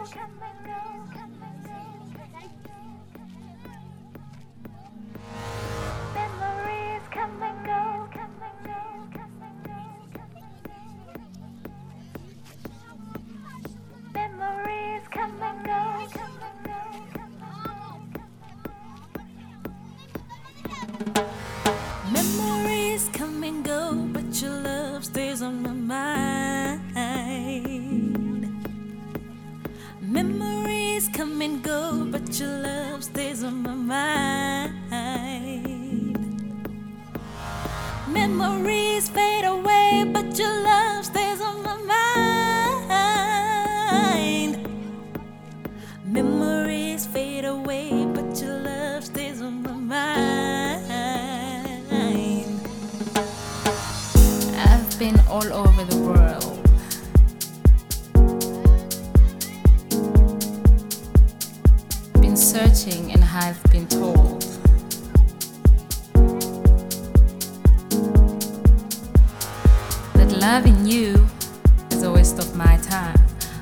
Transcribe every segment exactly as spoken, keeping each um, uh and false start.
Memories come and go. Memories come and go. Memories come and go, but your love stays on my mind. Memories come and go, but your love stays on my mind. Memories fade away, but your love stays on my mind. Memories fade away, but your love stays on my mind. I've been all over the world. Been searching and I've been told that loving you is a waste of my time.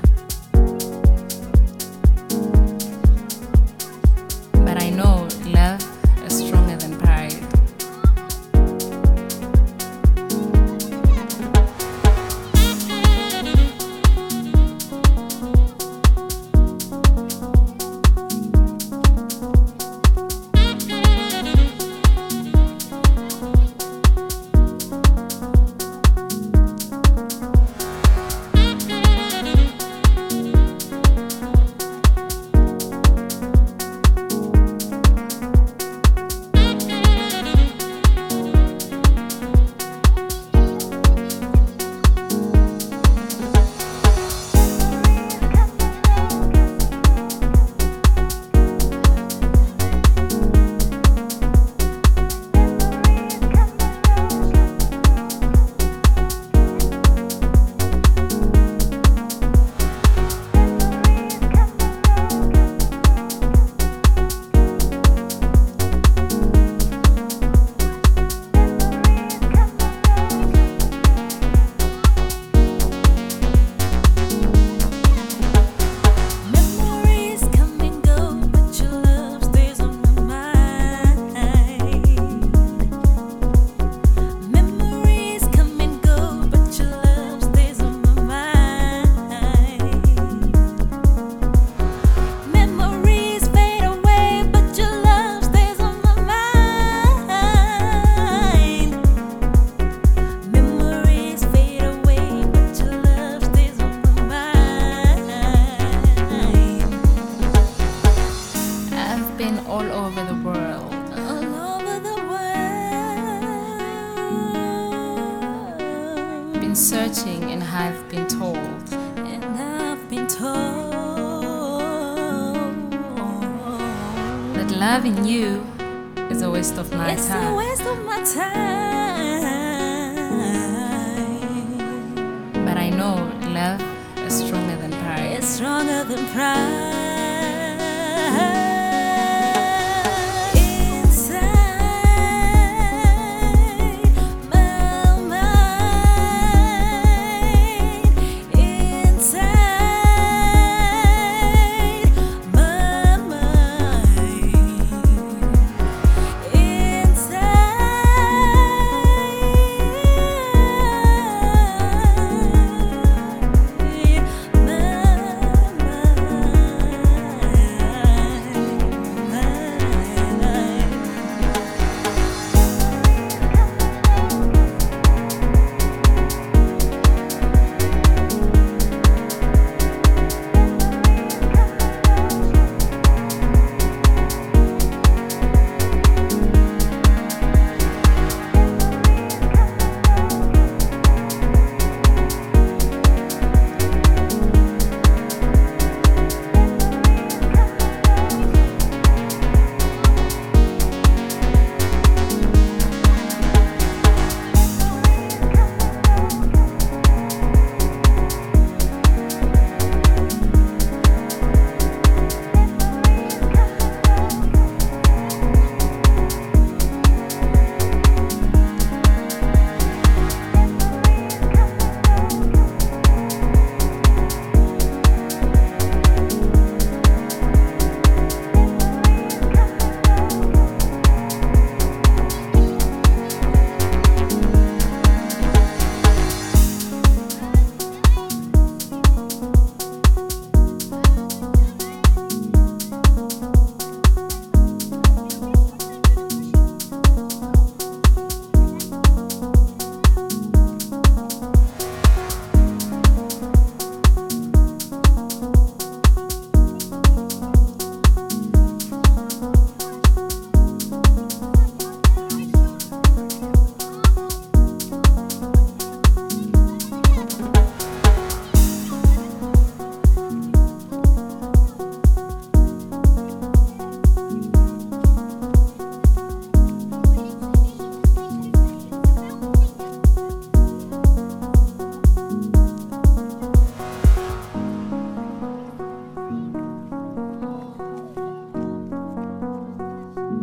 But I know love is stronger than pride. All over the world. All over the world. Been searching and I've been told. And I've been told that loving you is a waste of my It's time. a waste of my time. But I know love is stronger than pride. It's stronger than pride.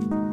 Memories